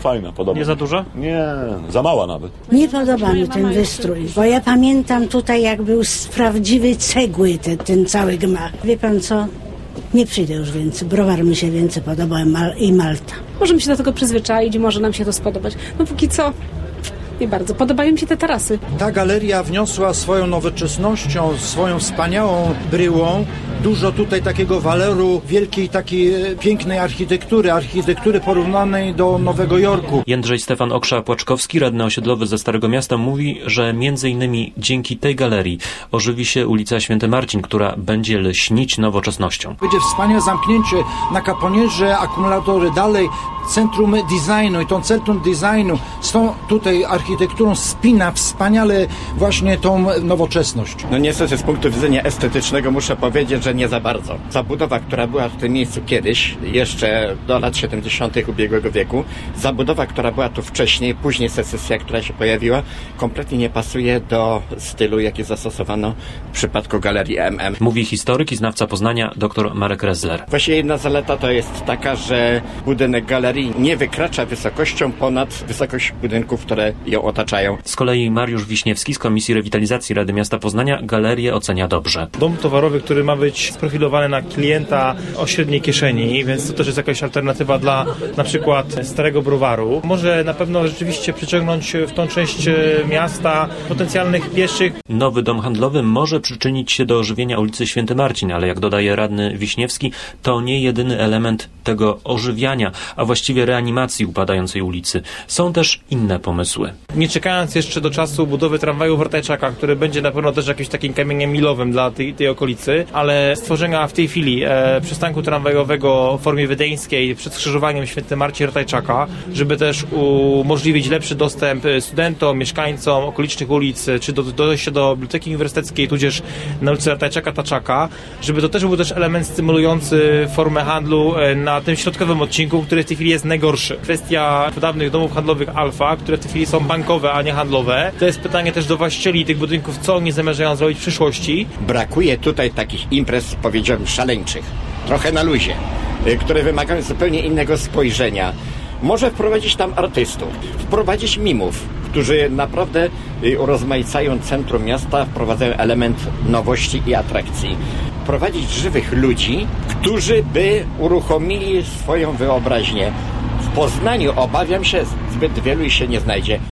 fajna, podoba mi się. Nie za duża? Nie, za mała nawet. Nie podoba mi ten wystrój, bo ja pamiętam tutaj, jak był z prawdziwej cegły ten cały gmach. Wie pan co? Nie przyjdę już więcej. Browar mi się więcej podobał i Malta. Możemy się do tego przyzwyczaić i może nam się to spodobać. No póki co nie bardzo. Podobają mi się te tarasy. Ta galeria wniosła swoją nowoczesnością, swoją wspaniałą bryłą dużo tutaj takiego waloru wielkiej, takiej pięknej architektury porównanej do Nowego Jorku. Jędrzej Stefan Oksza-Płaczkowski, radny osiedlowy ze Starego Miasta, mówi, że między innymi dzięki tej galerii ożywi się ulica Święty Marcin, która będzie lśnić nowoczesnością. Będzie wspaniałe zamknięcie na Kaponierze, akumulatory dalej, centrum designu i tą centrum designu z tą tutaj architekturą spina wspaniale właśnie tą nowoczesność. No niestety z punktu widzenia estetycznego muszę powiedzieć, że nie za bardzo. Zabudowa, która była w tym miejscu kiedyś, jeszcze do lat 70. ubiegłego wieku, zabudowa, która była tu wcześniej, później secesja, która się pojawiła, kompletnie nie pasuje do stylu, jaki zastosowano w przypadku Galerii MM. Mówi historyk i znawca Poznania dr Marek Ressler. Właściwie jedna zaleta to jest taka, że budynek galerii nie wykracza wysokością ponad wysokość budynków, które ją otaczają. Z kolei Mariusz Wiśniewski z Komisji Rewitalizacji Rady Miasta Poznania galerię ocenia dobrze. Dom towarowy, który ma być sprofilowany na klienta o średniej kieszeni, więc to też jest jakaś alternatywa dla na przykład starego browaru. Może na pewno rzeczywiście przyciągnąć w tą część miasta potencjalnych pieszych. Nowy dom handlowy może przyczynić się do ożywienia ulicy Święty Marcin, ale jak dodaje radny Wiśniewski, to nie jedyny element tego ożywiania, a właściwie reanimacji upadającej ulicy. Są też inne pomysły. Nie czekając jeszcze do czasu budowy tramwaju w Ratajczakach, który będzie na pewno też jakimś takim kamieniem milowym dla tej okolicy, ale stworzenia w tej chwili przystanku tramwajowego w formie wiedeńskiej przed skrzyżowaniem Święty Marcin Ratajczaka, żeby też umożliwić lepszy dostęp studentom, mieszkańcom okolicznych ulic, czy dojście do Biblioteki Uniwersyteckiej, tudzież na ulicy Ratajczaka-Taczaka, żeby to też był też element stymulujący formę handlu na tym środkowym odcinku, który w tej chwili jest najgorszy. Kwestia dawnych domów handlowych Alfa, które w tej chwili są bankowe, a nie handlowe. To jest pytanie też do właścicieli tych budynków, co oni zamierzają zrobić w przyszłości. Brakuje tutaj takich imprez, powiedziałbym, szaleńczych, trochę na luzie, które wymagają zupełnie innego spojrzenia. Może wprowadzić tam artystów, wprowadzić mimów, którzy naprawdę urozmaicają centrum miasta, wprowadzają element nowości i atrakcji. Wprowadzić żywych ludzi, którzy by uruchomili swoją wyobraźnię. W Poznaniu, obawiam się, zbyt wielu się nie znajdzie.